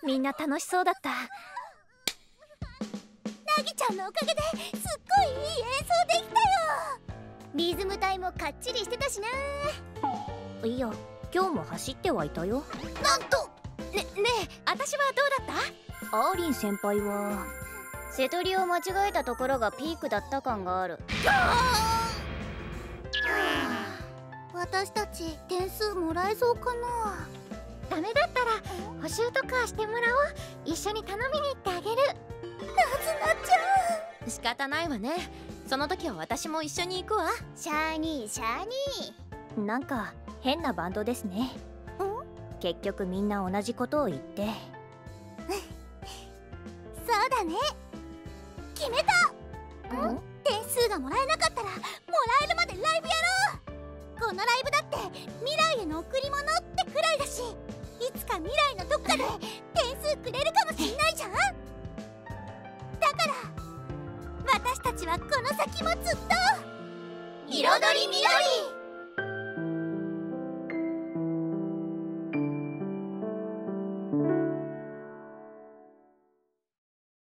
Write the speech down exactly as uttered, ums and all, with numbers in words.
みんな楽しそうだった。 なぎちゃんのおかげですっごいいい演奏できたよ。リズム隊もかっちりしてたしな。 いや、今日も走ってはいたよ。 なんとね、ねえ、私はどうだった？ アーリン先輩は瀬戸りを間違えたところがピークだった感がある。私たち点数もらえそうかな。ダメだったら補習とかしてもらおう。一緒に頼みに行ってあげる。なずなちゃん、 仕方ないわね。その時は私も一緒に行くわ。 シャーニーシャーニなんか変なバンドですね。 ー。ん？ 結局みんな同じことを言ってそうだね、決めた。ん？点数がもらえなかったらもらえるまでライブやろう。このライブだって未来への贈り物ってくらいだし、いつか未来のどっかで点数くれるかもしんないじゃん。だから私たちはこの先もずっと彩りみどり